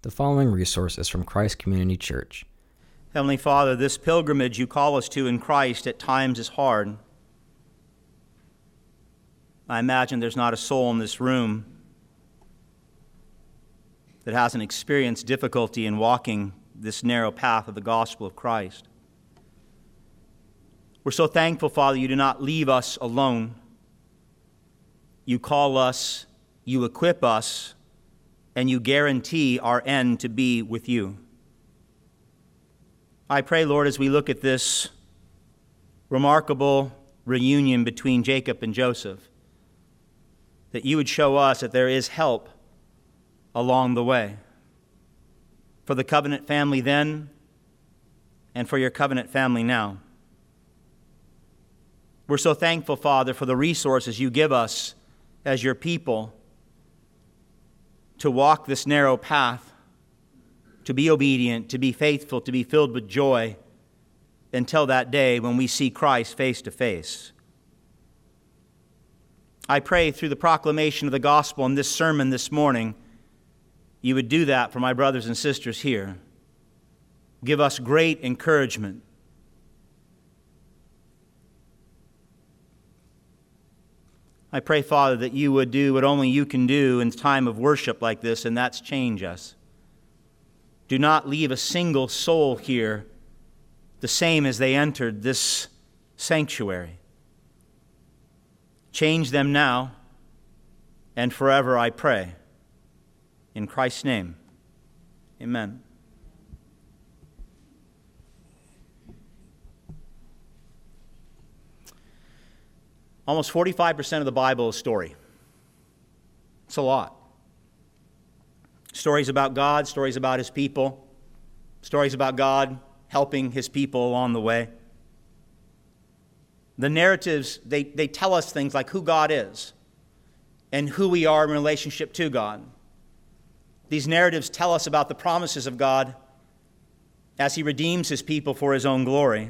The following resource is from Christ Community Church. Heavenly Father, this pilgrimage you call us to in Christ at times is hard. I imagine there's not a soul in this room that hasn't experienced difficulty in walking this narrow path of the gospel of Christ. We're so thankful, Father, you do not leave us alone. You call us, you equip us, and you guarantee our end to be with you. I pray, Lord, as we look at this remarkable reunion between Jacob and Joseph, that you would show us that there is help along the way. For the covenant family then, and for your covenant family now. We're so thankful, Father, for the resources you give us as your people to walk this narrow path, to be obedient, to be faithful, to be filled with joy until that day when we see Christ face to face. I pray through the proclamation of the gospel in this sermon this morning, you would do that for my brothers and sisters here. Give us great encouragement. I pray, Father, that you would do what only you can do in time of worship like this, and that's change us. Do not leave a single soul here the same as they entered this sanctuary. Change them now and forever, I pray. In Christ's name, amen. Almost 45% of the Bible is story. It's a lot. Stories about God, stories about his people, stories about God helping his people along the way. The narratives, they tell us things like who God is and who we are in relationship to God. These narratives tell us about the promises of God as he redeems his people for his own glory.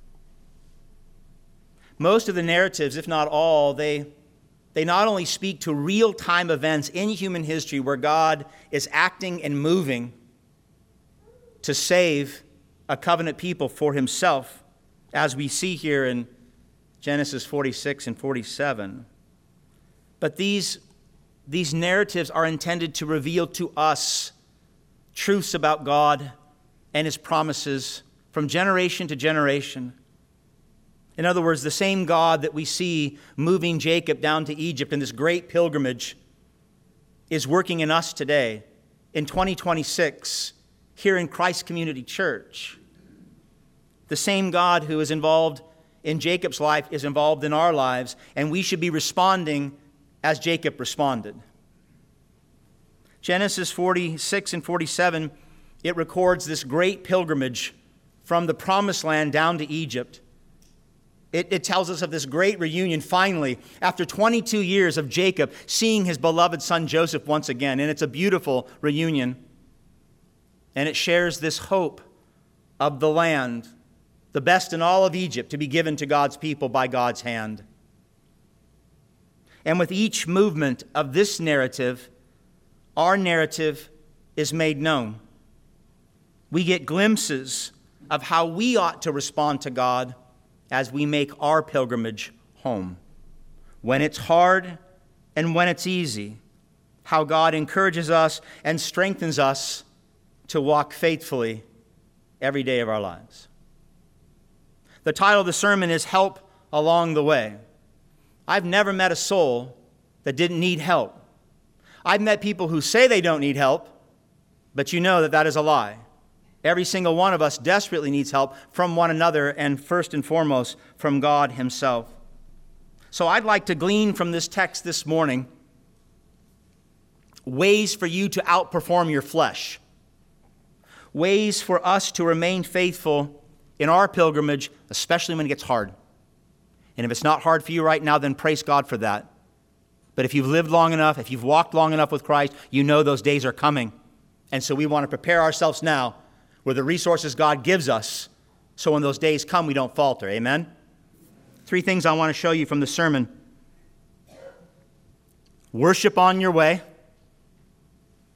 Most of the narratives, if not all, they not only speak to real-time events in human history where God is acting and moving to save a covenant people for himself, as we see here in Genesis 46 and 47. But these narratives are intended to reveal to us truths about God and his promises from generation to generation. In other words, the same God that we see moving Jacob down to Egypt in this great pilgrimage is working in us today, in 2026, here in Christ Community Church. The same God who is involved in Jacob's life is involved in our lives, and we should be responding as Jacob responded. Genesis 46 and 47, it records this great pilgrimage from the promised land down to Egypt. It tells us of this great reunion finally, after 22 years of Jacob seeing his beloved son Joseph once again. And it's a beautiful reunion. And it shares this hope of the land, the best in all of Egypt, to be given to God's people by God's hand. And with each movement of this narrative, our narrative is made known. We get glimpses of how we ought to respond to God as we make our pilgrimage home. When it's hard and when it's easy, how God encourages us and strengthens us to walk faithfully every day of our lives. The title of the sermon is Help Along the Way. I've never met a soul that didn't need help. I've met people who say they don't need help, but you know that that is a lie. Every single one of us desperately needs help from one another and first and foremost from God himself. So I'd like to glean from this text this morning ways for you to outperform your flesh. Ways for us to remain faithful in our pilgrimage, especially when it gets hard. And if it's not hard for you right now, then praise God for that. But if you've lived long enough, if you've walked long enough with Christ, you know those days are coming. And so we want to prepare ourselves now with the resources God gives us, so when those days come, we don't falter. Amen? 3 things I want to show you from the sermon. Worship on your way.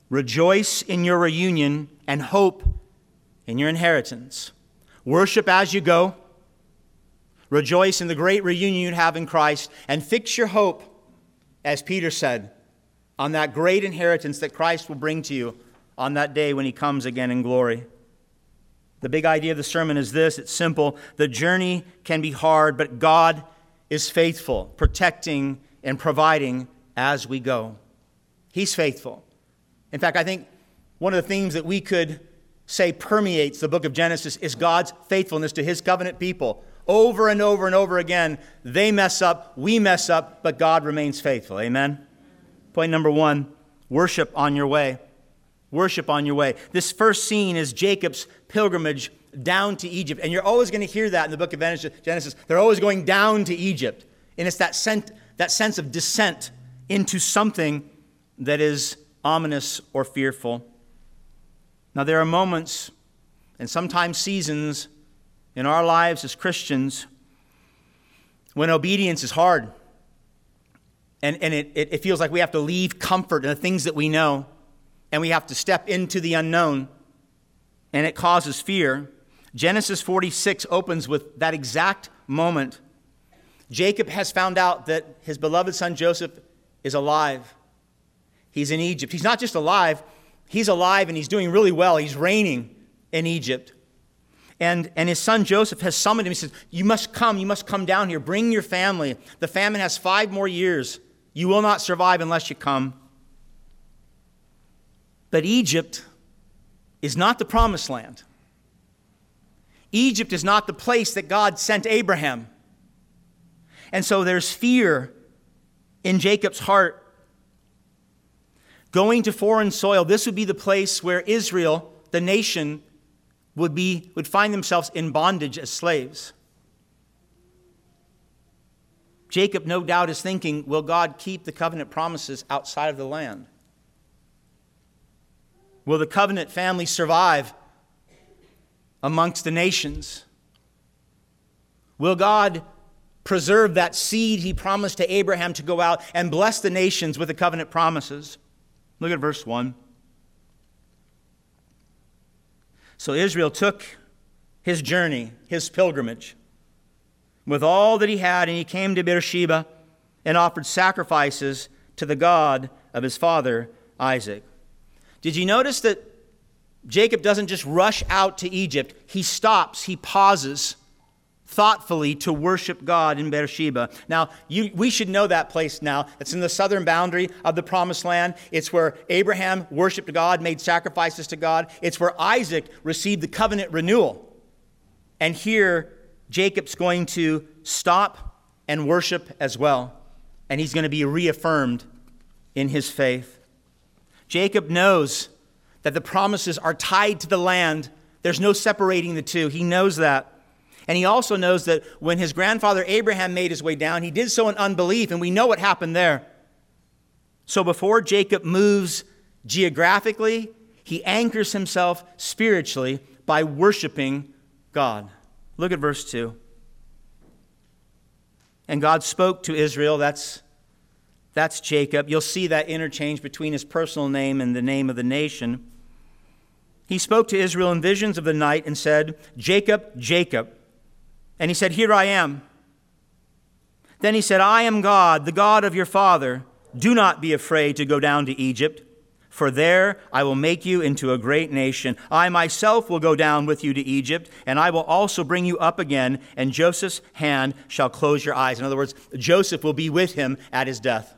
Rejoice in your reunion and hope in your inheritance. Worship as you go. Rejoice in the great reunion you have in Christ, and fix your hope, as Peter said, on that great inheritance that Christ will bring to you on that day when he comes again in glory. The big idea of the sermon is this. It's simple. The journey can be hard, but God is faithful, protecting and providing as we go. He's faithful. In fact, I think one of the themes that we could say permeates the book of Genesis is God's faithfulness to his covenant people. Over and over and over again, they mess up, we mess up, but God remains faithful. Amen? Point number 1, worship on your way. Worship on your way. This first scene is Jacob's pilgrimage down to Egypt. And you're always going to hear that in the book of Genesis. They're always going down to Egypt. And it's that sense of descent into something that is ominous or fearful. Now, there are moments and sometimes seasons in our lives as Christians when obedience is hard. And it feels like we have to leave comfort and the things that we know, and we have to step into the unknown, and it causes fear. Genesis 46 opens with that exact moment. Jacob has found out that his beloved son Joseph is alive. He's in Egypt. He's not just alive, he's alive and he's doing really well. He's reigning in Egypt. And his son Joseph has summoned him. He says, you must come down here. Bring your family. The famine has 5 more years. You will not survive unless you come. But Egypt is not the promised land. Egypt is not the place that God sent Abraham. And so there's fear in Jacob's heart. Going to foreign soil, this would be the place where Israel, the nation, would find themselves in bondage as slaves. Jacob, no doubt, is thinking, will God keep the covenant promises outside of the land? Will the covenant family survive amongst the nations? Will God preserve that seed he promised to Abraham to go out and bless the nations with the covenant promises? Look at verse 1. So Israel took his journey, his pilgrimage, with all that he had, and he came to Beersheba and offered sacrifices to the God of his father Isaac. Did you notice that Jacob doesn't just rush out to Egypt? He stops, he pauses thoughtfully to worship God in Beersheba. Now, we should know that place now. It's in the southern boundary of the Promised Land. It's where Abraham worshiped God, made sacrifices to God. It's where Isaac received the covenant renewal. And here, Jacob's going to stop and worship as well. And he's going to be reaffirmed in his faith. Jacob knows that the promises are tied to the land. There's no separating the two. He knows that. And he also knows that when his grandfather Abraham made his way down, he did so in unbelief, and we know what happened there. So before Jacob moves geographically, he anchors himself spiritually by worshiping God. Look at verse 2. And God spoke to Israel, that's Jacob. You'll see that interchange between his personal name and the name of the nation. He spoke to Israel in visions of the night and said, Jacob, Jacob. And he said, here I am. Then he said, I am God, the God of your father. Do not be afraid to go down to Egypt, for there I will make you into a great nation. I myself will go down with you to Egypt, and I will also bring you up again, and Joseph's hand shall close your eyes. In other words, Joseph will be with him at his death.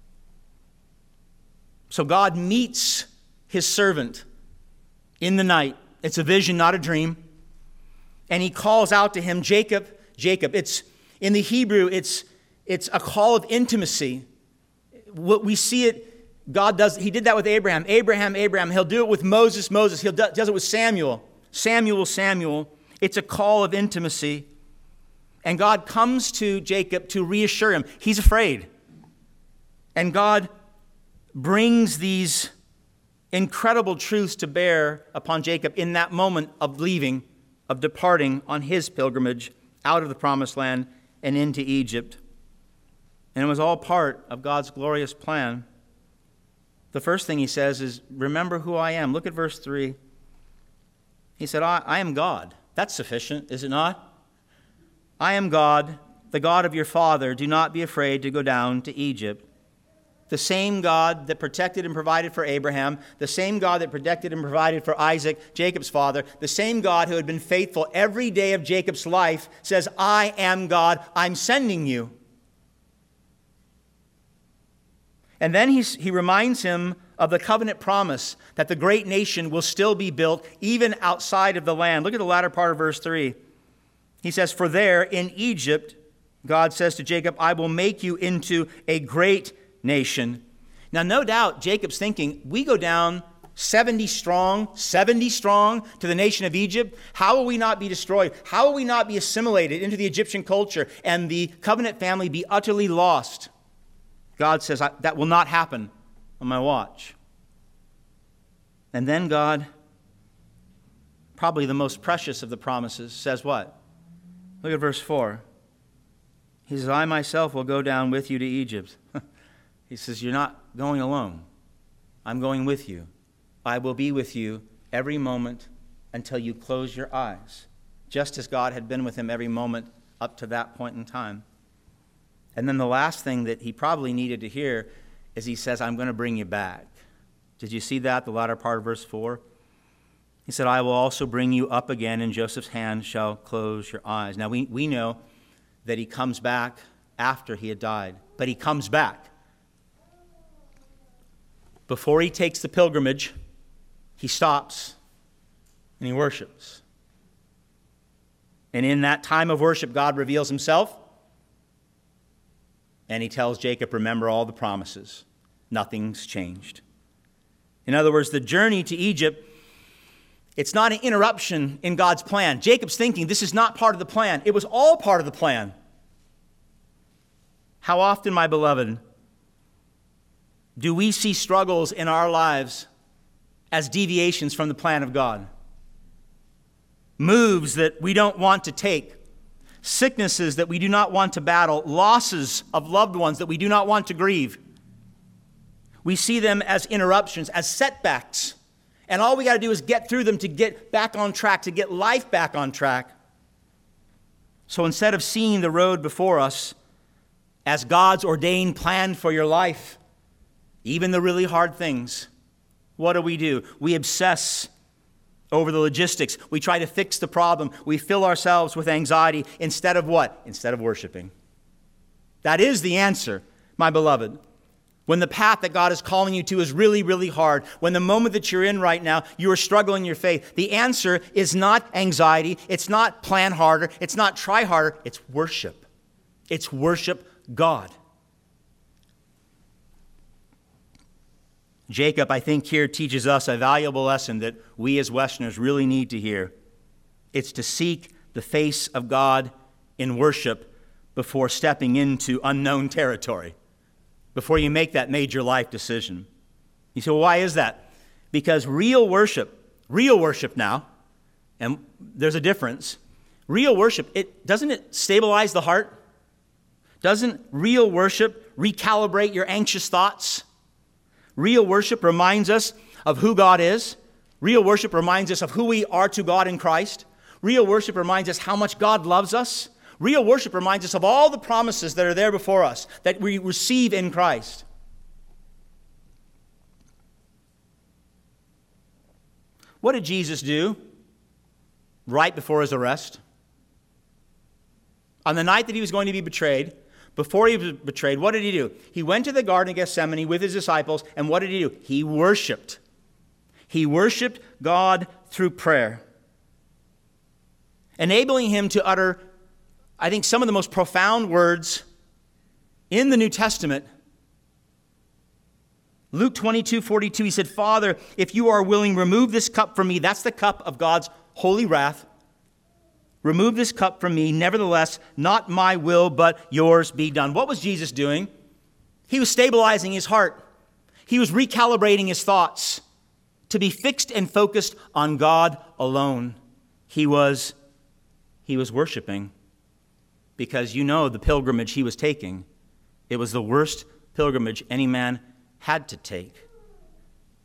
So God meets his servant in the night. It's a vision, not a dream. And he calls out to him, Jacob, Jacob. It's in the Hebrew, it's a call of intimacy. What we see it, God does. He did that with Abraham. Abraham. He'll do it with Moses. He does it with Samuel. Samuel. It's a call of intimacy. And God comes to Jacob to reassure him. He's afraid. And God brings these incredible truths to bear upon Jacob in that moment of leaving, of departing on his pilgrimage out of the Promised Land and into Egypt. And it was all part of God's glorious plan. The first thing he says is, remember who I am. Look at verse 3. He said, I am God. That's sufficient, is it not? I am God, the God of your father. Do not be afraid to go down to Egypt. The same God that protected and provided for Abraham, the same God that protected and provided for Isaac, Jacob's father, the same God who had been faithful every day of Jacob's life says, I am God, I'm sending you. And then he reminds him of the covenant promise that the great nation will still be built even outside of the land. Look at the latter part of verse 3. He says, for there in Egypt, God says to Jacob, I will make you into a great nation. Now, no doubt, Jacob's thinking, we go down 70 strong to the nation of Egypt. How will we not be destroyed? How will we not be assimilated into the Egyptian culture and the covenant family be utterly lost? God says, that will not happen on my watch. And then God, probably the most precious of the promises, says what? Look at verse 4. He says, I myself will go down with you to Egypt. He says, you're not going alone. I'm going with you. I will be with you every moment until you close your eyes, just as God had been with him every moment up to that point in time. And then the last thing that he probably needed to hear is he says, I'm going to bring you back. Did you see that, the latter part of verse 4? He said, I will also bring you up again, and Joseph's hand shall close your eyes. Now, we know that he comes back after he had died, but he comes back. Before he takes the pilgrimage, he stops and he worships. And in that time of worship, God reveals himself, and he tells Jacob, remember all the promises. Nothing's changed. In other words, the journey to Egypt, it's not an interruption in God's plan. Jacob's thinking this is not part of the plan. It was all part of the plan. How often, my beloved, do we see struggles in our lives as deviations from the plan of God? Moves that we don't want to take, sicknesses that we do not want to battle, losses of loved ones that we do not want to grieve. We see them as interruptions, as setbacks. And all we got to do is get through them to get back on track, to get life back on track. So instead of seeing the road before us as God's ordained plan for your life, even the really hard things, what do? We obsess over the logistics. We try to fix the problem. We fill ourselves with anxiety instead of what? Instead of worshiping. That is the answer, my beloved. When the path that God is calling you to is really, really hard, when the moment that you're in right now, you are struggling in your faith, the answer is not anxiety, it's not plan harder, it's not try harder, it's worship. It's worship God. Jacob, I think, here teaches us a valuable lesson that we as Westerners really need to hear. It's to seek the face of God in worship before stepping into unknown territory, before you make that major life decision. You say, well, why is that? Because real worship now, and there's a difference. Real worship, doesn't it stabilize the heart? Doesn't real worship recalibrate your anxious thoughts? Real worship reminds us of who God is. Real worship reminds us of who we are to God in Christ. Real worship reminds us how much God loves us. Real worship reminds us of all the promises that are there before us that we receive in Christ. What did Jesus do right before his arrest? On the night that he was going to be betrayed, before he was betrayed, what did he do? He went to the Garden of Gethsemane with his disciples, and what did he do? He worshiped. He worshiped God through prayer, enabling him to utter, I think, some of the most profound words in the New Testament. Luke 22:42, he said, Father, if you are willing, remove this cup from me. That's the cup of God's holy wrath. Remove this cup from me. Nevertheless, not my will, but yours be done. What was Jesus doing? He was stabilizing his heart. He was recalibrating his thoughts to be fixed and focused on God alone. He was worshiping, because you know the pilgrimage he was taking. It was the worst pilgrimage any man had to take.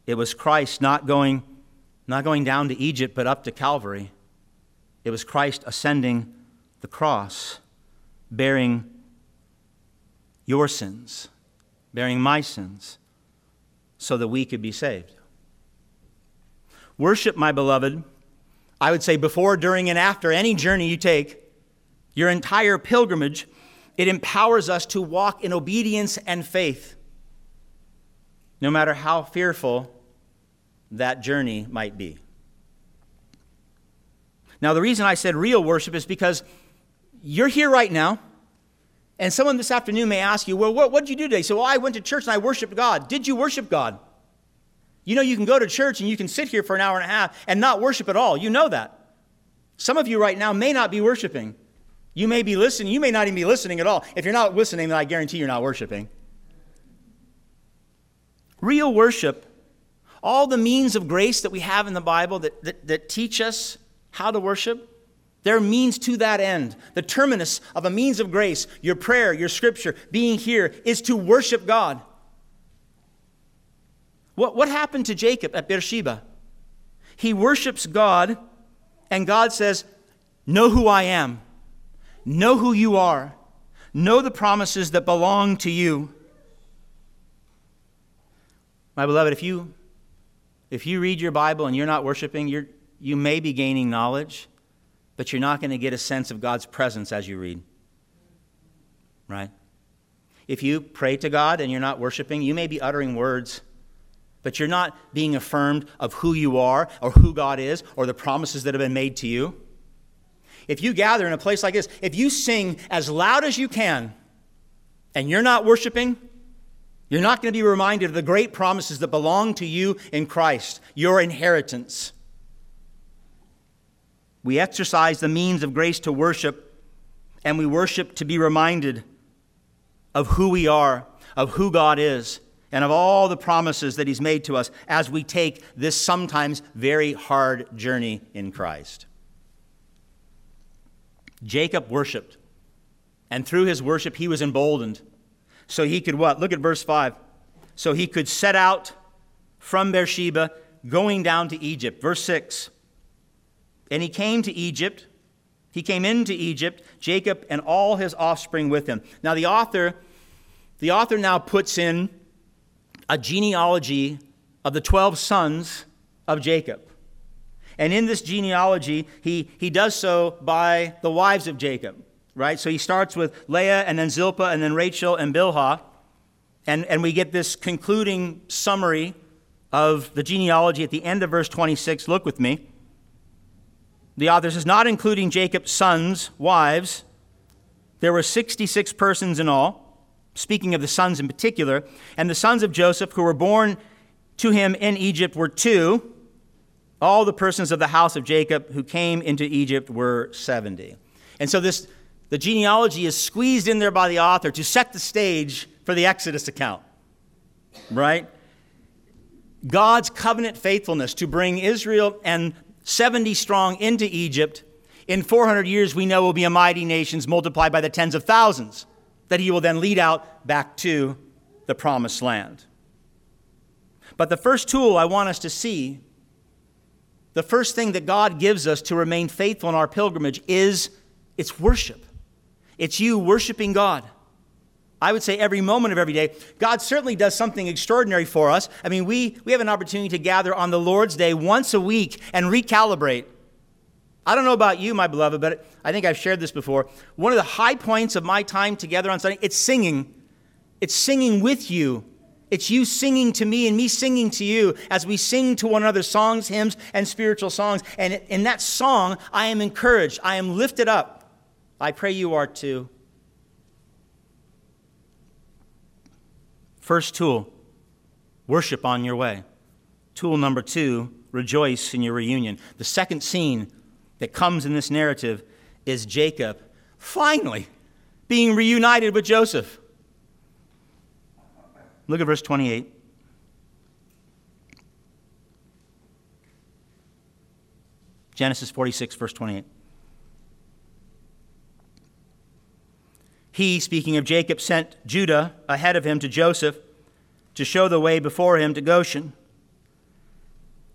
It was Christ not going down to Egypt, but up to Calvary. It was Christ ascending the cross, bearing your sins, bearing my sins, so that we could be saved. Worship, my beloved, I would say before, during, and after any journey you take, your entire pilgrimage, it empowers us to walk in obedience and faith, no matter how fearful that journey might be. Now, the reason I said real worship is because you're here right now, and someone this afternoon may ask you, well, what did you do today? So, well, I went to church and I worshiped God. Did you worship God? You know, you can go to church and you can sit here for an hour and a half and not worship at all. You know that. Some of you right now may not be worshiping. You may be listening. You may not even be listening at all. If you're not listening, then I guarantee you're not worshiping. Real worship, all the means of grace that we have in the Bible that teach us how to worship, they're means to that end. The terminus of a means of grace, your prayer, your scripture, being here, is to worship God. What happened to Jacob at Beersheba? He worships God, and God says, know who I am. Know who you are. Know the promises that belong to you. My beloved, if you read your Bible and you're not worshiping, you may be gaining knowledge, but you're not going to get a sense of God's presence as you read. Right? If you pray to God and you're not worshiping, you may be uttering words, but you're not being affirmed of who you are or who God is or the promises that have been made to you. If you gather in a place like this, if you sing as loud as you can and you're not worshiping, you're not going to be reminded of the great promises that belong to you in Christ, your inheritance. We exercise the means of grace to worship, and we worship to be reminded of who we are, of who God is, and of all the promises that He's made to us as we take this sometimes very hard journey in Christ. Jacob worshiped, and through his worship he was emboldened. So he could what? Look at verse 5. So he could set out from Beersheba, going down to Egypt. Verse 6. And he came to Egypt. He came into Egypt, Jacob and all his offspring with him. Now the author now puts in a genealogy of the 12 sons of Jacob. And in this genealogy, he does so by the wives of Jacob, right? So he starts with Leah and then Zilpah and then Rachel and Bilhah. And we get this concluding summary of the genealogy at the end of verse 26. Look with me. The author says, not including Jacob's sons' wives, there were 66 persons in all, speaking of the sons in particular. And the sons of Joseph who were born to him in Egypt were 2. All the persons of the house of Jacob who came into Egypt were 70. And so the genealogy is squeezed in there by the author to set the stage for the Exodus account, right? God's covenant faithfulness to bring Israel and 70 strong into Egypt. In 400 years, we know will be a mighty nation multiplied by the tens of thousands that he will then lead out back to the promised land. But the first tool I want us to see, the first thing that God gives us to remain faithful in our pilgrimage is it's worship. It's you worshiping God. I would say every moment of every day. God certainly does something extraordinary for us. I mean, we have an opportunity to gather on the Lord's Day once a week and recalibrate. I don't know about you, my beloved, but I think I've shared this before. One of the high points of my time together on Sunday, it's singing. It's singing with you. It's you singing to me and me singing to you as we sing to one another songs, hymns, and spiritual songs. And in that song, I am encouraged. I am lifted up. I pray you are too. First tool, worship on your way. Tool number 2, rejoice in your reunion. The second scene that comes in this narrative is Jacob finally being reunited with Joseph. Look at verse 28. Genesis 46, verse 28. He, speaking of Jacob, sent Judah ahead of him to Joseph to show the way before him to Goshen.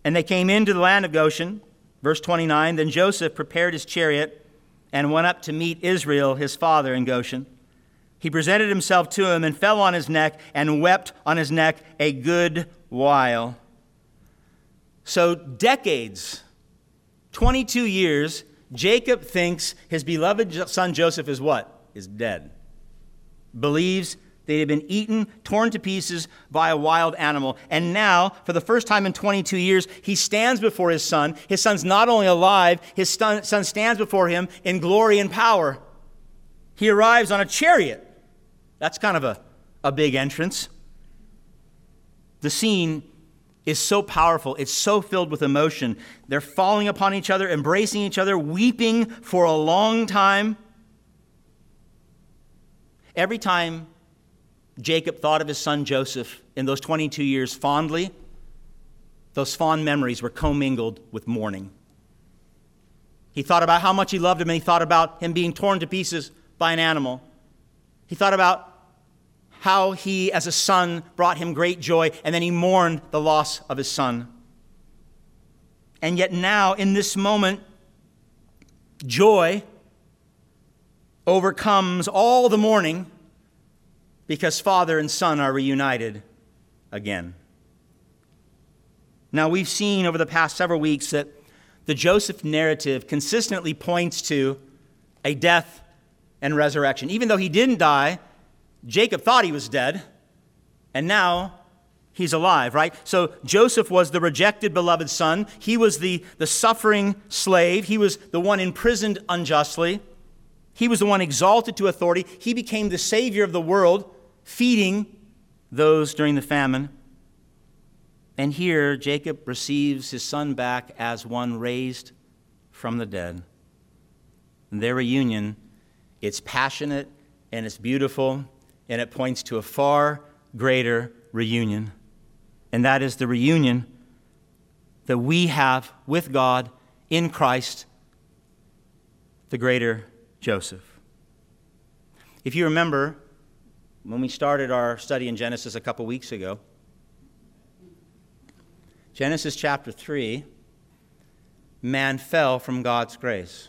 And they came into the land of Goshen. Verse 29, then Joseph prepared his chariot and went up to meet Israel, his father, in Goshen. He presented himself to him and fell on his neck and wept on his neck a good while. So decades, 22 years, Jacob thinks his beloved son Joseph is what? Is dead. Believes they had been eaten, torn to pieces by a wild animal. And now, for the first time in 22 years, he stands before his son. His son's not only alive, his son stands before him in glory and power. He arrives on a chariot. That's kind of a big entrance. The scene is so powerful. It's so filled with emotion. They're falling upon each other, embracing each other, weeping for a long time. Every time Jacob thought of his son Joseph in those 22 years fondly, those fond memories were commingled with mourning. He thought about how much he loved him, and he thought about him being torn to pieces by an animal. He thought about how he, as a son, brought him great joy, and then he mourned the loss of his son. And yet now, in this moment, joy overcomes all the mourning because father and son are reunited again. Now, we've seen over the past several weeks that the Joseph narrative consistently points to a death and resurrection. Even though he didn't die, Jacob thought he was dead, and now he's alive, right? So Joseph was the rejected beloved son. He was the suffering slave. He was the one imprisoned unjustly. He was the one exalted to authority. He became the savior of the world, feeding those during the famine. And here, Jacob receives his son back as one raised from the dead. And their reunion, it's passionate and it's beautiful, and it points to a far greater reunion. And that is the reunion that we have with God in Christ, the greater Joseph. If you remember, when we started our study in Genesis a couple weeks ago, Genesis chapter 3, man fell from God's grace.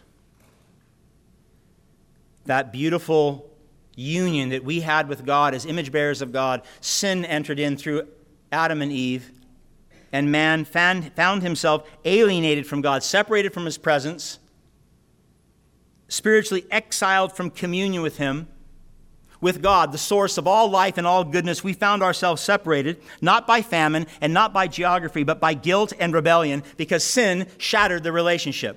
That beautiful union that we had with God as image bearers of God, sin entered in through Adam and Eve, and man found himself alienated from God, separated from his presence, spiritually exiled from communion with him. With God, the source of all life and all goodness, we found ourselves separated, not by famine and not by geography, but by guilt and rebellion, because sin shattered the relationship.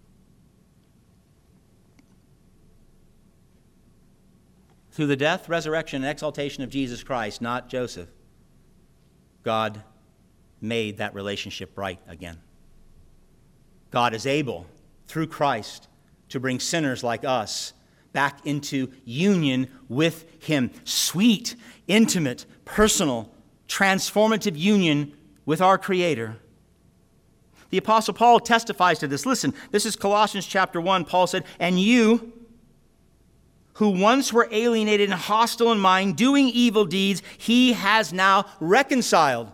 Through the death, resurrection, and exaltation of Jesus Christ, not Joseph, God made that relationship right again. God is able, through Christ, to bring sinners like us back into union with him. Sweet, intimate, personal, transformative union with our Creator. The Apostle Paul testifies to this. Listen, this is Colossians chapter 1. Paul said, "And you, who once were alienated and hostile in mind, doing evil deeds, he has now reconciled."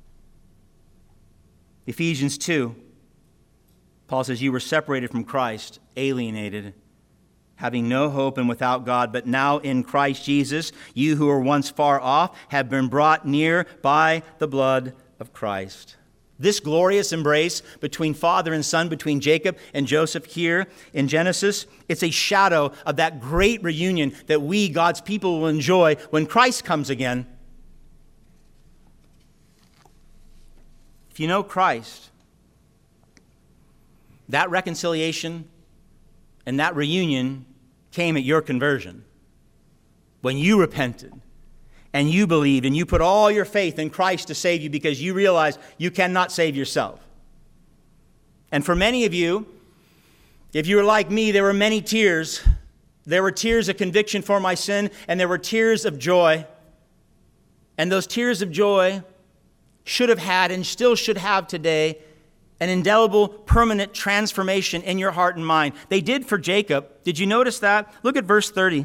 Ephesians 2, Paul says, "You were separated from Christ, alienated, having no hope and without God, but now in Christ Jesus, you who were once far off have been brought near by the blood of Christ." This glorious embrace between father and son, between Jacob and Joseph here in Genesis, it's a shadow of that great reunion that we, God's people, will enjoy when Christ comes again. If you know Christ, that reconciliation and that reunion came at your conversion. When you repented and you believed and you put all your faith in Christ to save you because you realize you cannot save yourself. And for many of you, if you were like me, there were many tears. There were tears of conviction for my sin, and there were tears of joy. And those tears of joy should have had and still should have today an indelible, permanent transformation in your heart and mind. They did for Jacob. Did you notice that? Look at verse 30.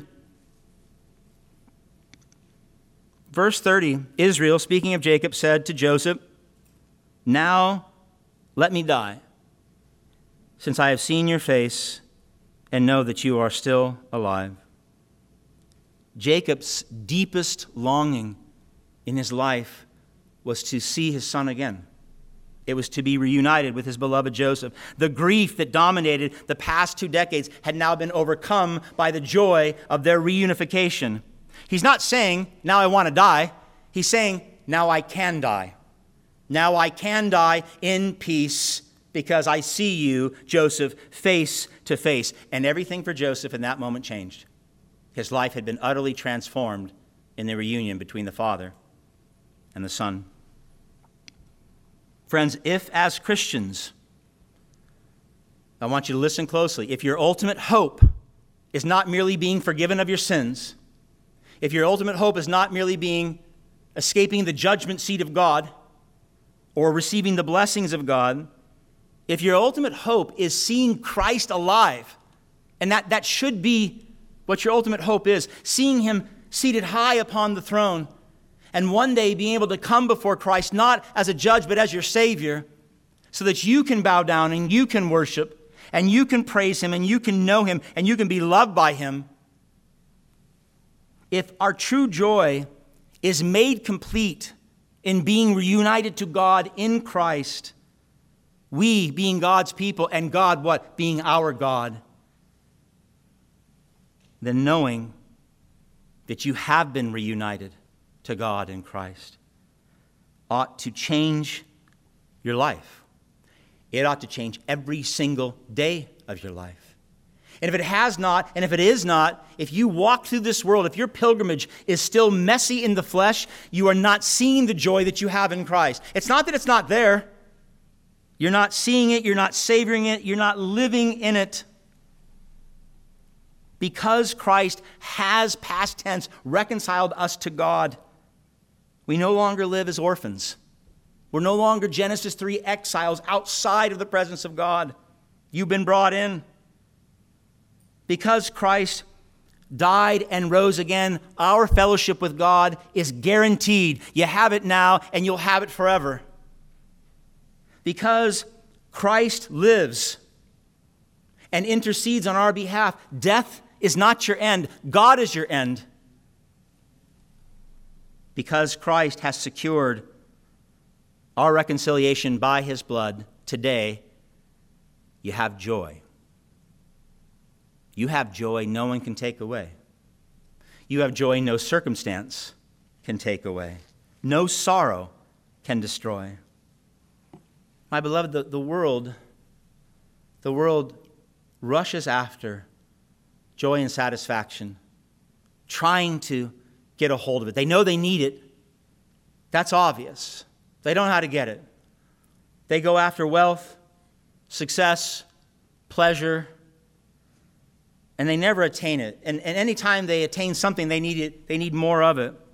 Verse 30, Israel, speaking of Jacob, said to Joseph, "Now let me die, since I have seen your face and know that you are still alive." Jacob's deepest longing in his life was to see his son again. It was to be reunited with his beloved Joseph. The grief that dominated the past 2 decades had now been overcome by the joy of their reunification. He's not saying, "Now I want to die." He's saying, "Now I can die. Now I can die in peace because I see you, Joseph, face to face." And everything for Joseph in that moment changed. His life had been utterly transformed in the reunion between the Father and the Son. Friends, if as Christians, I want you to listen closely, if your ultimate hope is not merely being forgiven of your sins, if your ultimate hope is not merely escaping the judgment seat of God or receiving the blessings of God, if your ultimate hope is seeing Christ alive, and that should be what your ultimate hope is, seeing him seated high upon the throne, and one day being able to come before Christ, not as a judge, but as your Savior, so that you can bow down and you can worship, and you can praise him, and you can know him, and you can be loved by him. If our true joy is made complete in being reunited to God in Christ, we being God's people, and God what? Being our God, then knowing that you have been reunited to God in Christ ought to change your life. It ought to change every single day of your life. And if it has not, and if it is not, if you walk through this world, if your pilgrimage is still messy in the flesh, you are not seeing the joy that you have in Christ. It's not that it's not there. You're not seeing it, you're not savoring it, you're not living in it. Because Christ has, past tense, reconciled us to God, we no longer live as orphans. We're no longer Genesis 3 exiles outside of the presence of God. You've been brought in. Because Christ died and rose again, our fellowship with God is guaranteed. You have it now, and you'll have it forever. Because Christ lives and intercedes on our behalf, death is not your end. God is your end. Because Christ has secured our reconciliation by his blood, today you have joy. You have joy no one can take away. You have joy no circumstance can take away. No sorrow can destroy. My beloved, the world rushes after joy and satisfaction, trying to get a hold of it. They know they need it. That's obvious. They don't know how to get it. They go after wealth, success, pleasure, and they never attain it. And any time they attain something, they need it. They need more of it.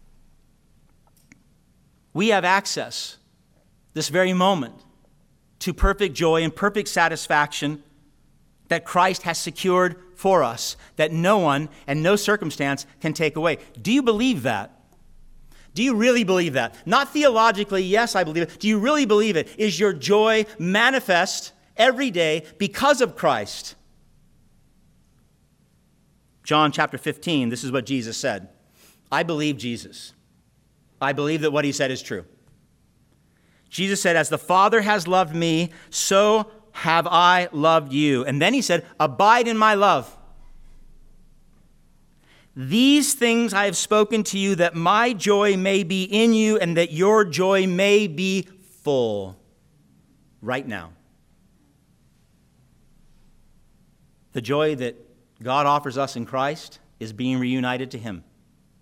We have access this very moment to perfect joy and perfect satisfaction that Christ has secured for us, that no one and no circumstance can take away. Do you believe that? Do you really believe that? Not theologically, yes, I believe it. Do you really believe it? Is your joy manifest every day because of Christ? John chapter 15, this is what Jesus said. I believe Jesus. I believe that what he said is true. Jesus said, "As the Father has loved me, so have I loved you." And then he said, "Abide in my love. These things I have spoken to you, that my joy may be in you and that your joy may be full." Right now. The joy that God offers us in Christ is being reunited to him.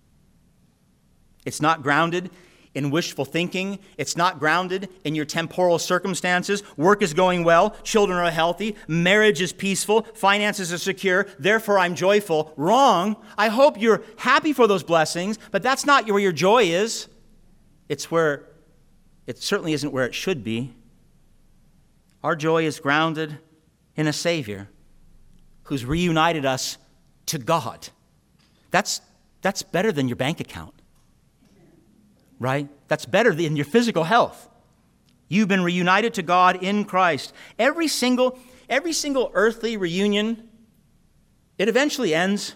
It's not grounded in wishful thinking. It's not grounded in your temporal circumstances. Work is going well. Children are healthy. Marriage is peaceful. Finances are secure. Therefore, I'm joyful. Wrong. I hope you're happy for those blessings, but that's not where your joy is. It certainly isn't where it should be. Our joy is grounded in a Savior who's reunited us to God. That's better than your bank account. Right? That's better than your physical health. You've been reunited to God in Christ. Every single earthly reunion, it eventually ends.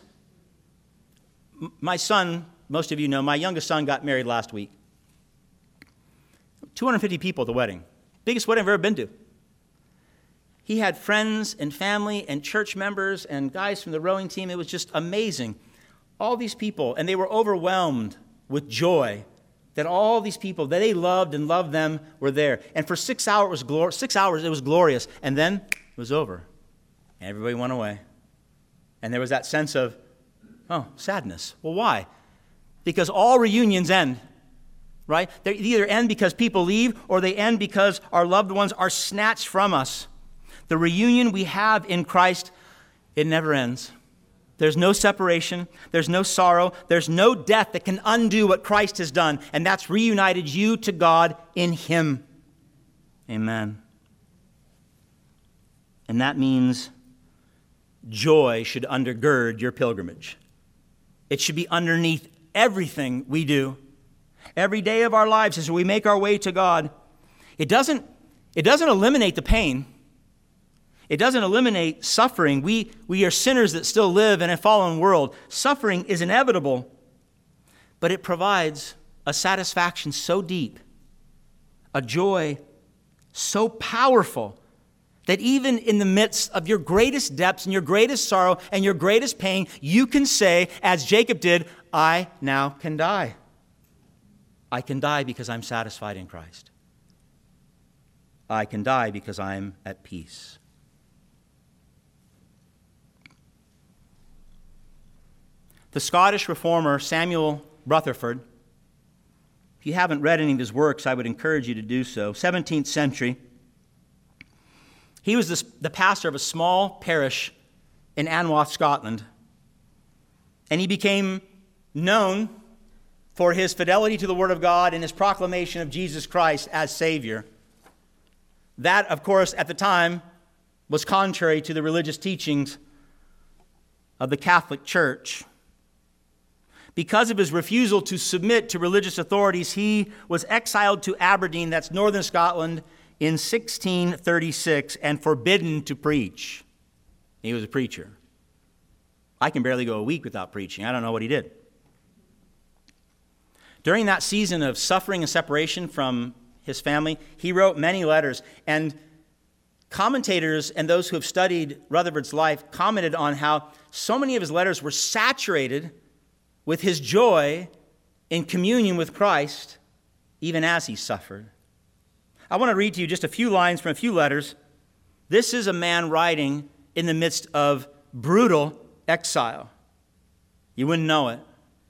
My son, most of you know, my youngest son got married last week. 250 people at the wedding. Biggest wedding I've ever been to. He had friends and family and church members and guys from the rowing team. It was just amazing. All these people, and they were overwhelmed with joy that all these people that they loved and loved them were there. And for 6 hours, it was glorious. And then it was over. And everybody went away. And there was that sense of, sadness. Well, why? Because all reunions end, right? They either end because people leave or they end because our loved ones are snatched from us. The reunion we have in Christ, it never ends. There's no separation. There's no sorrow. There's no death that can undo what Christ has done. And that's reunited you to God in Him. Amen. And that means joy should undergird your pilgrimage. It should be underneath everything we do. Every day of our lives as we make our way to God. It doesn't eliminate the pain. It doesn't eliminate suffering. We are sinners that still live in a fallen world. Suffering is inevitable, but it provides a satisfaction so deep, a joy so powerful, that even in the midst of your greatest depths and your greatest sorrow and your greatest pain, you can say, as Jacob did, I now can die. I can die because I'm satisfied in Christ. I can die because I'm at peace. The Scottish reformer Samuel Rutherford, if you haven't read any of his works, I would encourage you to do so. 17th century. He was the pastor of a small parish in Anwath, Scotland. And he became known for his fidelity to the Word of God and his proclamation of Jesus Christ as Savior. That, of course, at the time, was contrary to the religious teachings of the Catholic Church. Because of his refusal to submit to religious authorities, he was exiled to Aberdeen, that's northern Scotland, in 1636 and forbidden to preach. He was a preacher. I can barely go a week without preaching. I don't know what he did. During that season of suffering and separation from his family, he wrote many letters. And commentators and those who have studied Rutherford's life commented on how so many of his letters were saturated with his joy in communion with Christ, even as he suffered. I want to read to you just a few lines from a few letters. This is a man writing in the midst of brutal exile. You wouldn't know it.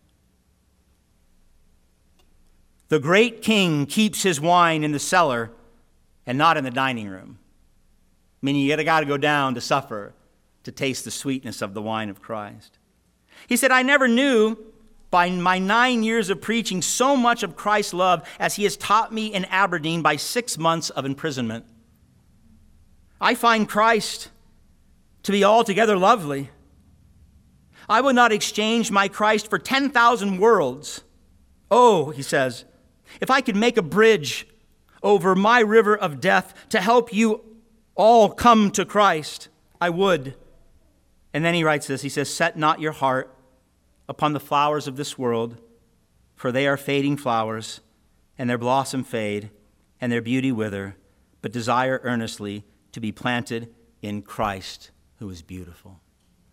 The great king keeps his wine in the cellar and not in the dining room. Meaning you got to go down to suffer to taste the sweetness of the wine of Christ. He said, I never knew by my 9 years of preaching so much of Christ's love as he has taught me in Aberdeen by 6 months of imprisonment. I find Christ to be altogether lovely. I would not exchange my Christ for 10,000 worlds. Oh, he says, if I could make a bridge over my river of death to help you all come to Christ, I would. And then he writes this, he says, set not your heart upon the flowers of this world, for they are fading flowers, and their blossom fade, and their beauty wither, but desire earnestly to be planted in Christ, who is beautiful.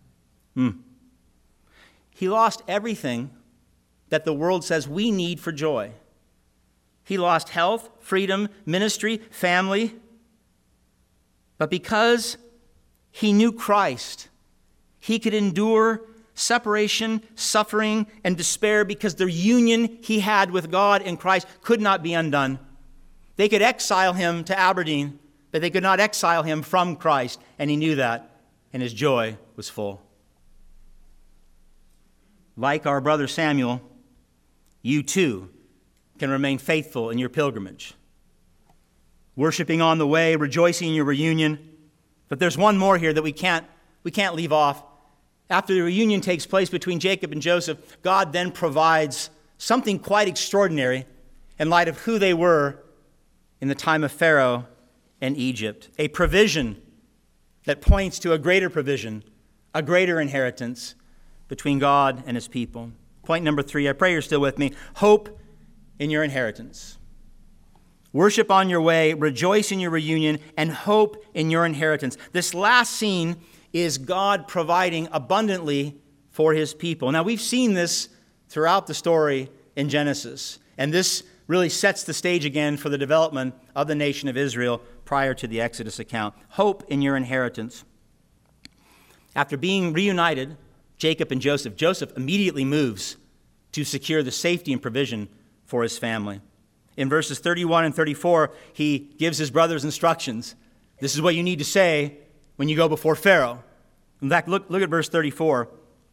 He lost everything that the world says we need for joy. He lost health, freedom, ministry, family. But because he knew Christ, he could endure separation, suffering, and despair because the union he had with God in Christ could not be undone. They could exile him to Aberdeen, but they could not exile him from Christ, and he knew that, and his joy was full. Like our brother Samuel, you too can remain faithful in your pilgrimage, worshiping on the way, rejoicing in your reunion. But there's one more here that we can't leave off. After the reunion takes place between Jacob and Joseph, God then provides something quite extraordinary in light of who they were in the time of Pharaoh and Egypt. A provision that points to a greater provision, a greater inheritance between God and his people. Point number 3, I pray you're still with me. Hope in your inheritance. Worship on your way, rejoice in your reunion, and hope in your inheritance. This last scene is God providing abundantly for his people. Now, we've seen this throughout the story in Genesis, and this really sets the stage again for the development of the nation of Israel prior to the Exodus account. Hope in your inheritance. After being reunited, Jacob and Joseph immediately moves to secure the safety and provision for his family. In verses 31 and 34, he gives his brothers instructions. This is what you need to say when you go before Pharaoh. In fact, look at verse 34.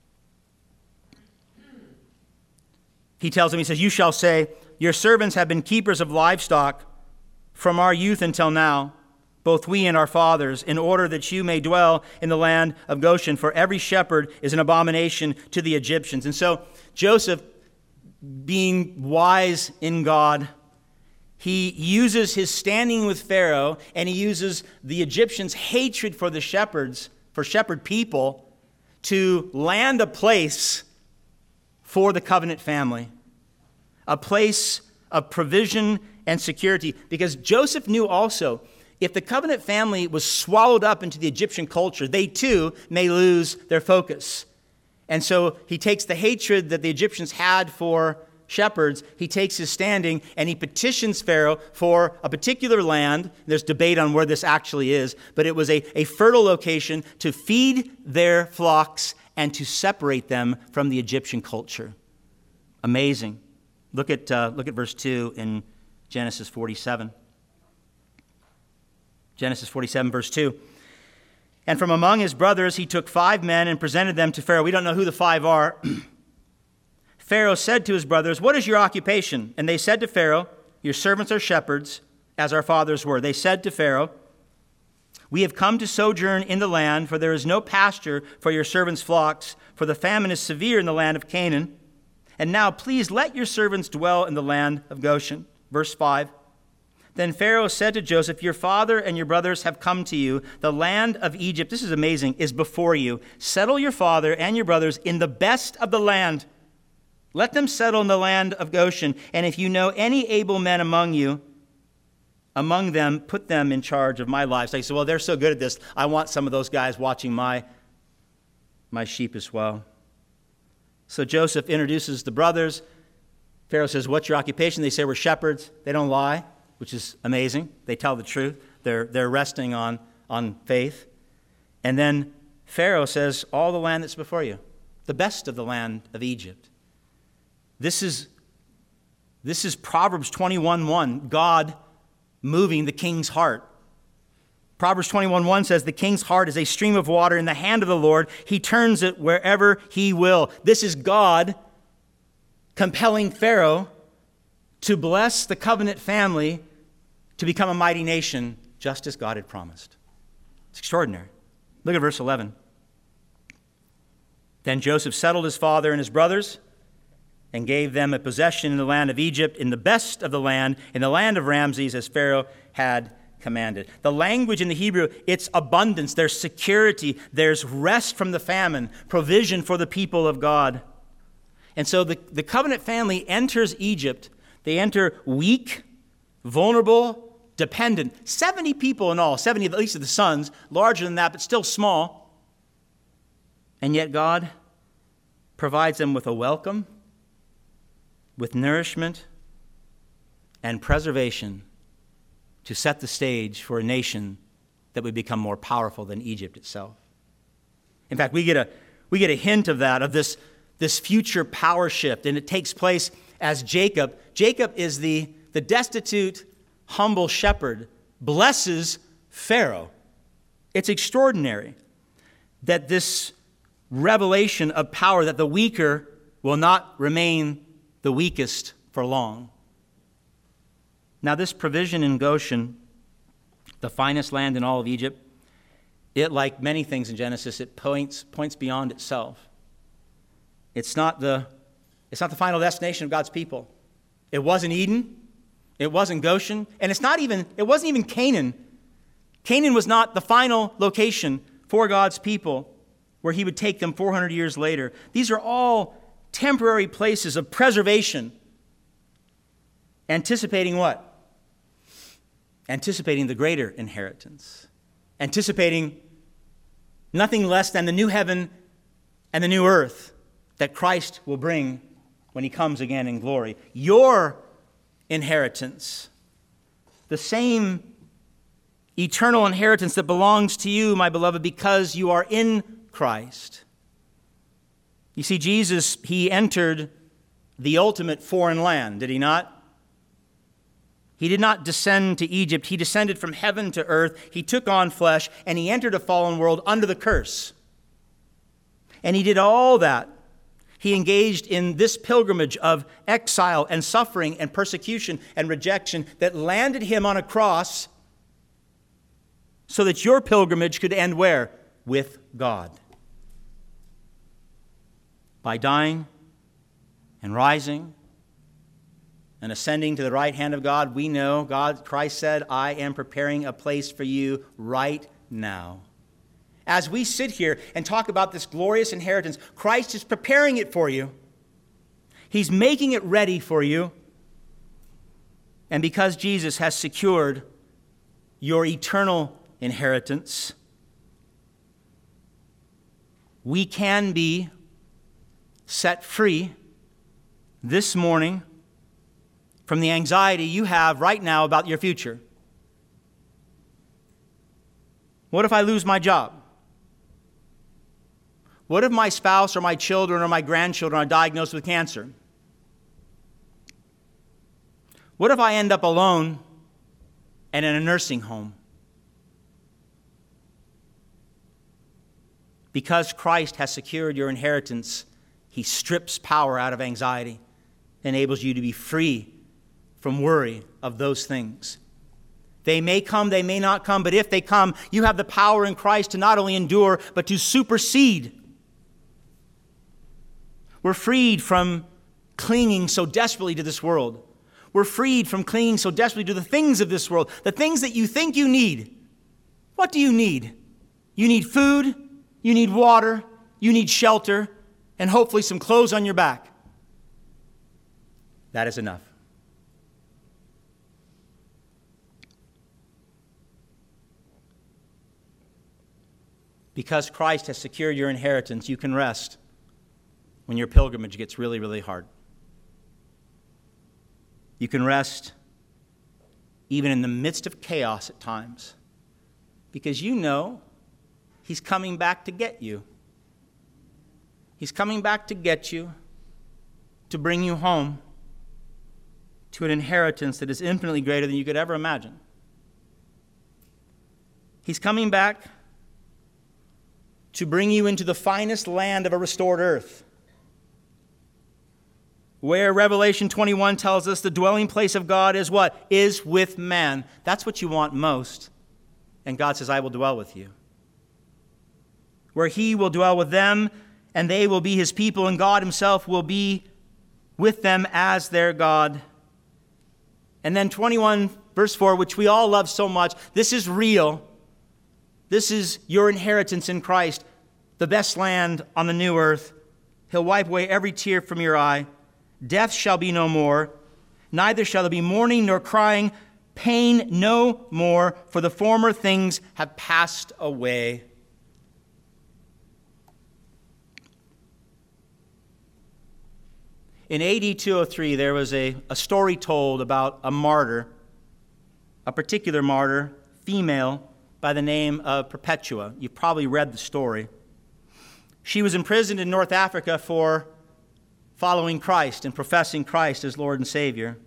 He tells him, he says, "You shall say, your servants have been keepers of livestock from our youth until now, both we and our fathers, in order that you may dwell in the land of Goshen, for every shepherd is an abomination to the Egyptians." And so Joseph, being wise in God, he uses his standing with Pharaoh, and he uses the Egyptians' hatred for the shepherds, for shepherd people, to land a place for the covenant family, a place of provision and security. Because Joseph knew also, if the covenant family was swallowed up into the Egyptian culture, they too may lose their focus. And so he takes the hatred that the Egyptians had for shepherds, he takes his standing, and he petitions Pharaoh for a particular land. There's debate on where this actually is, but it was a fertile location to feed their flocks and to separate them from the Egyptian culture. Amazing. Look at verse 2 in Genesis 47. Genesis 47, verse 2. "And from among his brothers he took 5 men and presented them to Pharaoh." We don't know who the 5 are. "Pharaoh said to his brothers, 'What is your occupation?' And they said to Pharaoh, 'Your servants are shepherds, as our fathers were.' They said to Pharaoh, 'We have come to sojourn in the land, for there is no pasture for your servants' flocks, for the famine is severe in the land of Canaan. And now please let your servants dwell in the land of Goshen.'" Verse 5. "Then Pharaoh said to Joseph, 'Your father and your brothers have come to you. The land of Egypt,'" this is amazing, "'is before you. Settle your father and your brothers in the best of the land. Let them settle in the land of Goshen. And if you know any able men among them, put them in charge of my livestock.'" He said, "Well, they're so good at this. I want some of those guys watching my sheep as well." So Joseph introduces the brothers. Pharaoh says, "What's your occupation?" They say, "We're shepherds." They don't lie, which is amazing. They tell the truth. They're resting on faith. And then Pharaoh says, "All the land that's before you, the best of the land of Egypt." This is Proverbs 21:1, God moving the king's heart. Proverbs 21:1 says, "The king's heart is a stream of water in the hand of the Lord. He turns it wherever he will." This is God compelling Pharaoh to bless the covenant family to become a mighty nation, just as God had promised. It's extraordinary. Look at verse 11. "Then Joseph settled his father and his brothers and gave them a possession in the land of Egypt, in the best of the land, in the land of Ramses, as Pharaoh had commanded." The language in the Hebrew, it's abundance, there's security, there's rest from the famine, provision for the people of God. And so the covenant family enters Egypt. They enter weak, vulnerable, dependent. 70 people in all, 70 at least of the sons, larger than that, but still small. And yet God provides them with a welcome, with nourishment and preservation to set the stage for a nation that would become more powerful than Egypt itself. In fact, we get a hint of that, of this future power shift, and it takes place as Jacob is the destitute, humble shepherd, blesses Pharaoh. It's extraordinary that this revelation of power, that the weaker will not remain the weakest for long. Now, this provision in Goshen, the finest land in all of Egypt, it, like many things in Genesis, it points beyond itself. It's not the final destination of God's people. It wasn't Eden. It wasn't Goshen, and it wasn't even Canaan. Canaan was not the final location for God's people where he would take them 400 years later. These are all temporary places of preservation. Anticipating what? Anticipating the greater inheritance. Anticipating nothing less than the new heaven and the new earth that Christ will bring when he comes again in glory. Your inheritance, the same eternal inheritance that belongs to you, my beloved, because you are in Christ. You see, Jesus, he entered the ultimate foreign land, did he not? He did not descend to Egypt. He descended from heaven to earth. He took on flesh, and he entered a fallen world under the curse. And he did all that. He engaged in this pilgrimage of exile and suffering and persecution and rejection that landed him on a cross so that your pilgrimage could end where? With God. By dying and rising and ascending to the right hand of God, we know Christ said, I am preparing a place for you right now. As we sit here and talk about this glorious inheritance, Christ is preparing it for you. He's making it ready for you. And because Jesus has secured your eternal inheritance, we can be set free this morning from the anxiety you have right now about your future. What if I lose my job? What if my spouse or my children or my grandchildren are diagnosed with cancer? What if I end up alone and in a nursing home? Because Christ has secured your inheritance, he strips power out of anxiety, enables you to be free from worry of those things. They may come, they may not come, but if they come, you have the power in Christ to not only endure, but to supersede. We're freed from clinging so desperately to this world. We're freed from clinging so desperately to the things of this world, the things that you think you need. What do you need? You need food, you need water, you need shelter, and hopefully some clothes on your back. That is enough. Because Christ has secured your inheritance, you can rest when your pilgrimage gets really, really hard. You can rest even in the midst of chaos at times, because you know he's coming back to get you. He's coming back to get you, to bring you home to an inheritance that is infinitely greater than you could ever imagine. He's coming back to bring you into the finest land of a restored earth, where Revelation 21 tells us the dwelling place of God is what? Is with man. That's what you want most. And God says, I will dwell with you. Where he will dwell with them, and they will be his people, and God himself will be with them as their God. And then 21 verse 4, which we all love so much, this is real. This is your inheritance in Christ, the best land on the new earth. He'll wipe away every tear from your eye. Death shall be no more, neither shall there be mourning nor crying, pain no more, for the former things have passed away. In AD 203, there was a story told about a martyr, a particular martyr, female, by the name of Perpetua. You've probably read the story. She was imprisoned in North Africa for following Christ and professing Christ as Lord and Savior.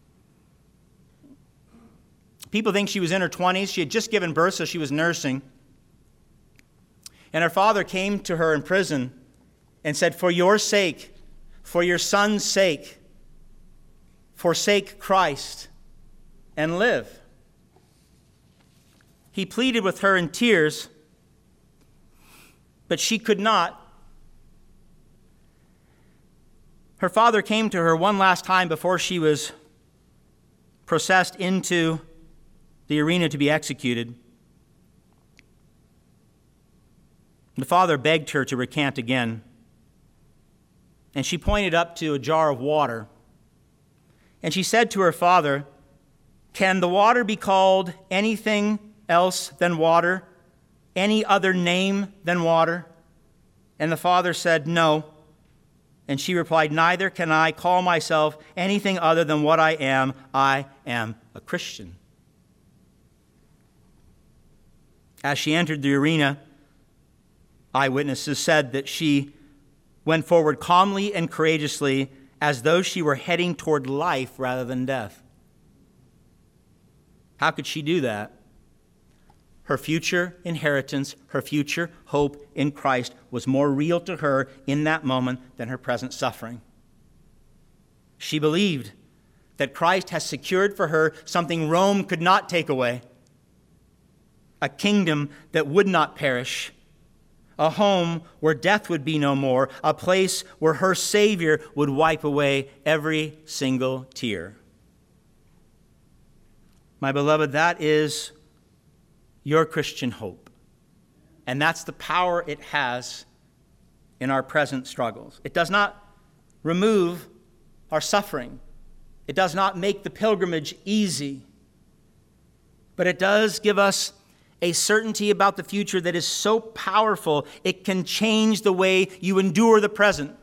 People think she was in her 20s. She had just given birth, so she was nursing. And her father came to her in prison and said, for your sake, for your son's sake, forsake Christ and live. He pleaded with her in tears, but she could not. Her father came to her one last time before she was processed into the arena to be executed, the father begged her to recant again. And she pointed up to a jar of water. And she said to her father, "Can the water be called anything else than water? Any other name than water?" And the father said, "No." And she replied, "Neither can I call myself anything other than what I am. I am a Christian." As she entered the arena, eyewitnesses said that she went forward calmly and courageously as though she were heading toward life rather than death. How could she do that? Her future inheritance, her future hope in Christ was more real to her in that moment than her present suffering. She believed that Christ has secured for her something Rome could not take away: a kingdom that would not perish, a home where death would be no more, a place where her Savior would wipe away every single tear. My beloved, that is your Christian hope. And that's the power it has in our present struggles. It does not remove our suffering. It does not make the pilgrimage easy. But it does give us a certainty about the future that is so powerful, it can change the way you endure the present.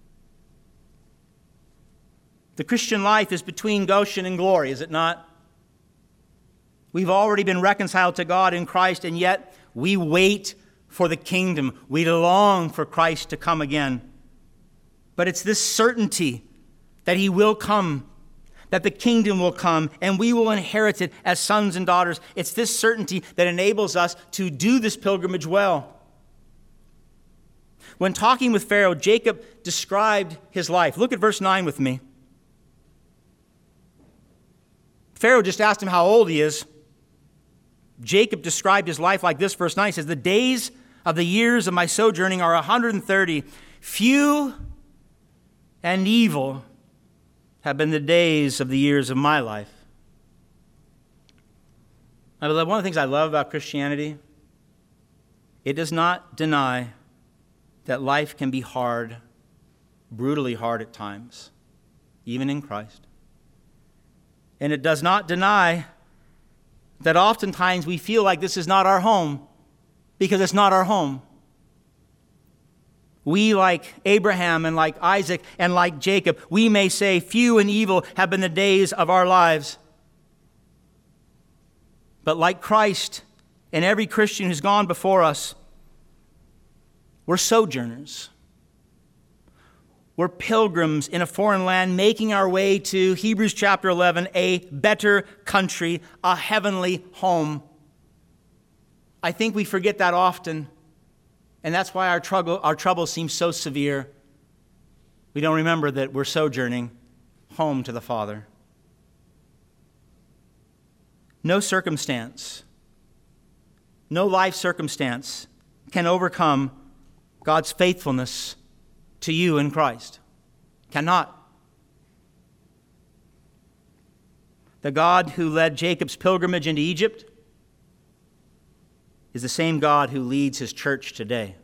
The Christian life is between Goshen and glory, is it not? We've already been reconciled to God in Christ, and yet we wait for the kingdom. We long for Christ to come again. But it's this certainty that he will come, that the kingdom will come, and we will inherit it as sons and daughters. It's this certainty that enables us to do this pilgrimage well. When talking with Pharaoh, Jacob described his life. Look at verse 9 with me. Pharaoh just asked him how old he is. Jacob described his life like this, verse 9. He says, "The days of the years of my sojourning are 130. Few and evil have been the days of the years of my life." One of the things I love about Christianity, it does not deny that life can be hard, brutally hard at times, even in Christ. And it does not deny that oftentimes we feel like this is not our home, because it's not our home. We, like Abraham and like Isaac and like Jacob, we may say few and evil have been the days of our lives. But like Christ and every Christian who's gone before us, we're sojourners. We're pilgrims in a foreign land, making our way to Hebrews chapter 11, a better country, a heavenly home. I think we forget that often. And that's why our trouble seems so severe. We don't remember that we're sojourning home to the Father. No circumstance, no life circumstance can overcome God's faithfulness to you in Christ. Cannot. The God who led Jacob's pilgrimage into Egypt is the same God who leads his church today.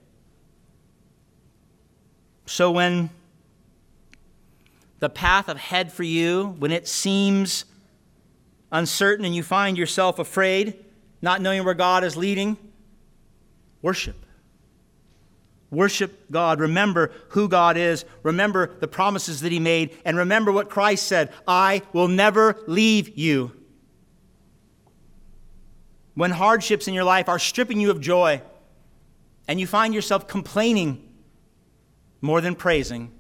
So when the path ahead for you, when it seems uncertain and you find yourself afraid, not knowing where God is leading, worship. Worship God. Remember who God is. Remember the promises that he made. And remember what Christ said, "I will never leave you." When hardships in your life are stripping you of joy and you find yourself complaining more than praising,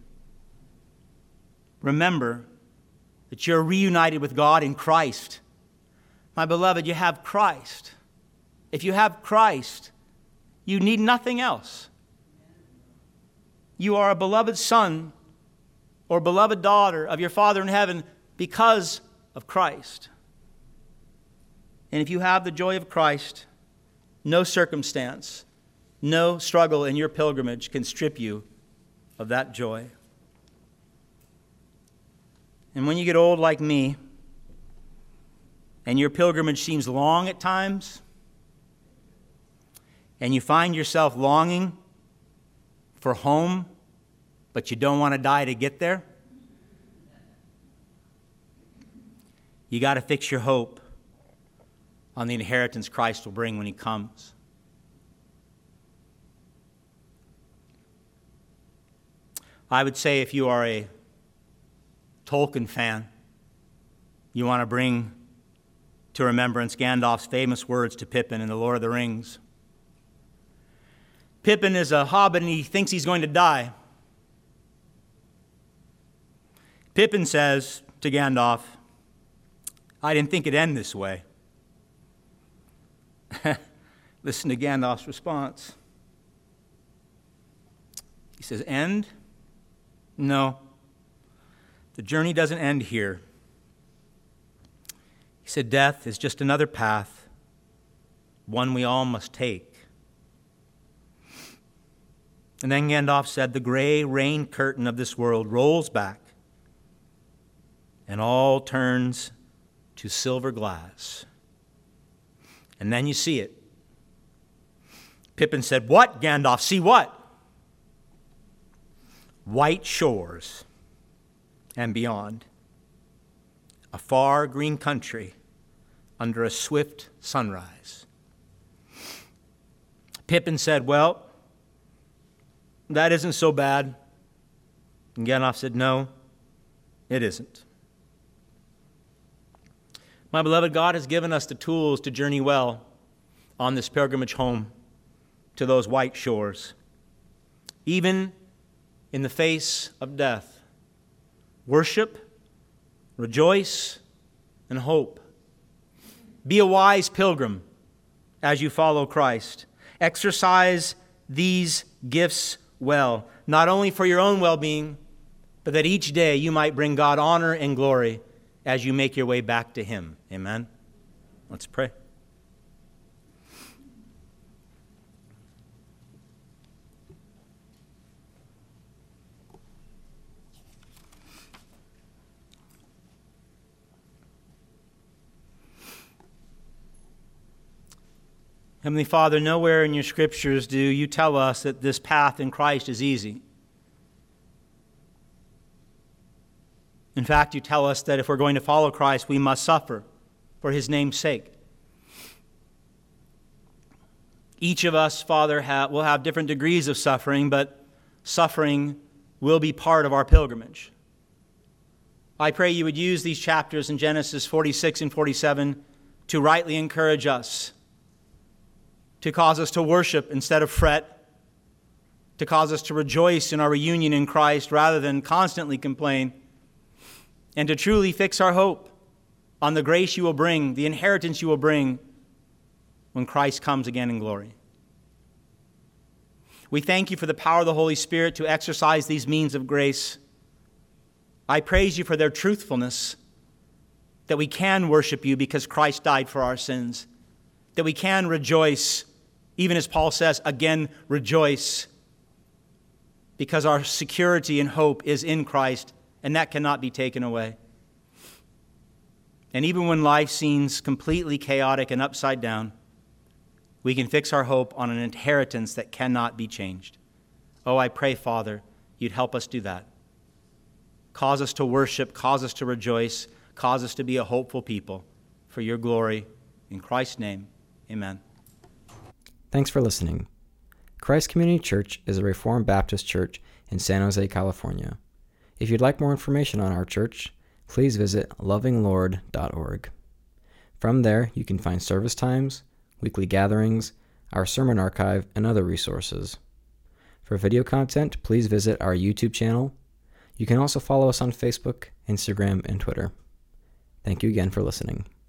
remember that you're reunited with God in Christ. My beloved, you have Christ. If you have Christ, you need nothing else. You are a beloved son or beloved daughter of your Father in heaven because of Christ. And if you have the joy of Christ, no circumstance, no struggle in your pilgrimage can strip you of that joy. And when you get old like me, and your pilgrimage seems long at times, and you find yourself longing for home, but you don't want to die to get there, you got to fix your hope on the inheritance Christ will bring when he comes. I would say if you are a Tolkien fan, you want to bring to remembrance Gandalf's famous words to Pippin in The Lord of the Rings. Pippin is a hobbit and he thinks he's going to die. Pippin says to Gandalf, "I didn't think it'd end this way." Listen to Gandalf's response. He says, "End? No. The journey doesn't end here." He said, "Death is just another path, one we all must take." And then Gandalf said, "The gray rain curtain of this world rolls back, and all turns to silver glass. And then you see it." Pippin said, "What, Gandalf? See what?" "White shores and beyond. A far green country under a swift sunrise." Pippin said, "Well, that isn't so bad." And Gandalf said, "No, it isn't." My beloved, God has given us the tools to journey well on this pilgrimage home to those white shores. Even in the face of death, worship, rejoice, and hope. Be a wise pilgrim as you follow Christ. Exercise these gifts well, not only for your own well-being, but that each day you might bring God honor and glory as you make your way back to him. Amen? Let's pray. Heavenly Father, nowhere in your scriptures do you tell us that this path in Christ is easy. In fact, you tell us that if we're going to follow Christ, we must suffer for his name's sake. Each of us, Father, will have different degrees of suffering, but suffering will be part of our pilgrimage. I pray you would use these chapters in Genesis 46 and 47 to rightly encourage us, to cause us to worship instead of fret, to cause us to rejoice in our reunion in Christ rather than constantly complain, and to truly fix our hope on the grace you will bring, the inheritance you will bring when Christ comes again in glory. We thank you for the power of the Holy Spirit to exercise these means of grace. I praise you for their truthfulness, that we can worship you because Christ died for our sins, that we can rejoice, even as Paul says, again rejoice, because our security and hope is in Christ, and that cannot be taken away. And even when life seems completely chaotic and upside down, we can fix our hope on an inheritance that cannot be changed. Oh, I pray, Father, you'd help us do that. Cause us to worship, cause us to rejoice, cause us to be a hopeful people for your glory. In Christ's name, amen. Thanks for listening. Christ Community Church is a Reformed Baptist church in San Jose, California. If you'd like more information on our church, please visit lovinglord.org. From there, you can find service times, weekly gatherings, our sermon archive, and other resources. For video content, please visit our YouTube channel. You can also follow us on Facebook, Instagram, and Twitter. Thank you again for listening.